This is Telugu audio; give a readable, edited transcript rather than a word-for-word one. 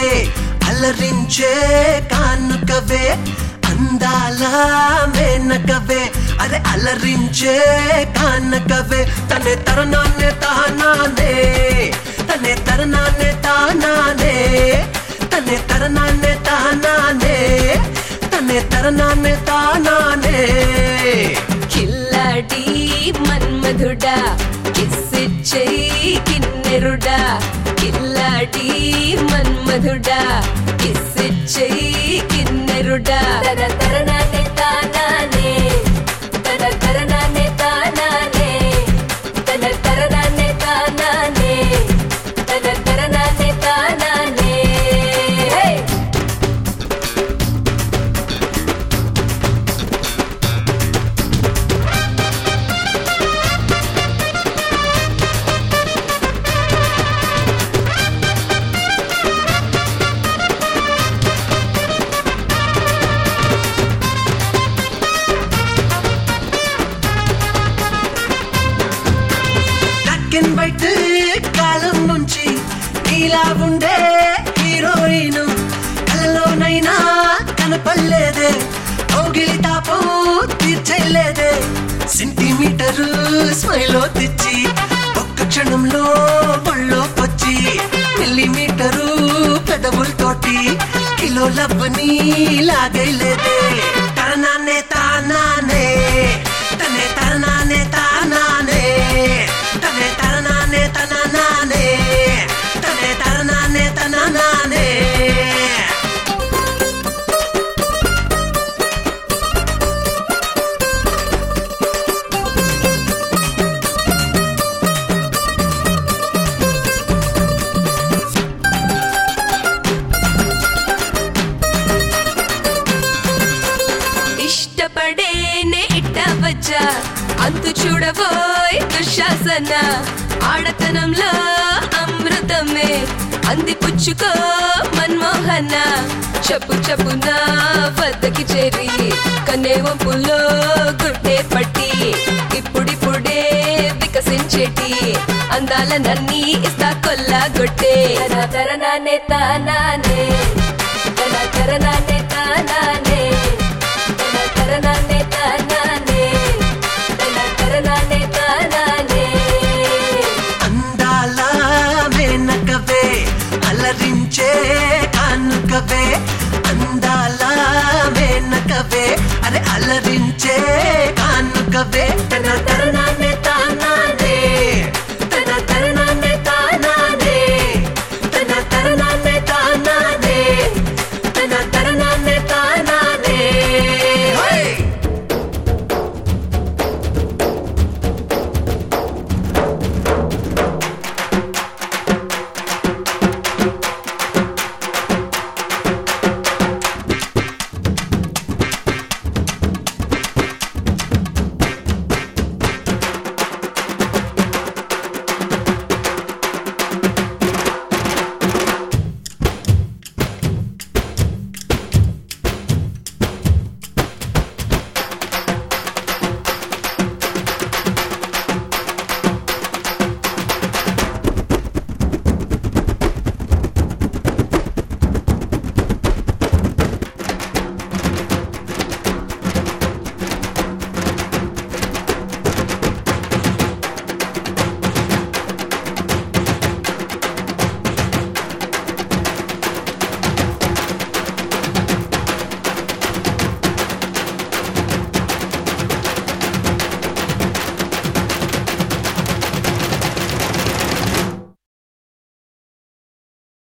అలరించే కానుకవే అందాల మేనకవే అరే అలరించే కానుకవే తనే తరణాన్నే తానానే తనే తరణాన్నే తానానే తనే తరణాన్నే తానానే తనే తరణాన్నే తానానే కిల్లాడి మన్మధుడా కిస్సిచ్చేయి కిన్నెరుడా కిల్లాడి మన్మధుడా కిస్సిచ్చేయి కిన్నెరుడా తన తరణాన్నే తానానే తన తరణాన్నే తానానే తన తరణాన్నే తానానే తన తరణాన్నే తానానే వైట్ కాలం నుంచి నీలా ఉండే హీరోయిన్ కలలోనైనా కనపల్లేదే ఓగిలి తాపం తీర్చలేదే సెంటీమీటరు స్మైలో తెచ్చి ఒక్క క్షణంలో ఒళ్ళోకొచ్చి మిల్లీమీటరు పెదవులతోటి కిలో లవ్వని లాగైలేదే తరణాన్నే తానానే తనే తరణాన్నే తానానే తనే తరణాన్నే తననానే తనే తరణాన్నే తననానే ఇష్టపడేనే ఇట్టవచ్చా అంతు చూడబోయ్ దుశ్శాసన ఆడతనంలో అమృతమే అంది పుచ్చుకో మన్మోహన చెప్పు చెప్పున వద్దకి చేరి కన్నే వంపుల్లో గుడ్డే పట్టి ఇప్పుడిప్పుడే వికసించేటి అందాల నన్ని ఇస్తా కొల్లగొట్టే తన తరణాన్నే తానానే తన తరణాన్నే తానానే తన తరణాన్నే తానానే తన తరణాన్నే తానానే అందాల మేనకవే అలరించే కానుకవే అందాల మేనకవే అరే అలరించే కానుకవే తన తరణ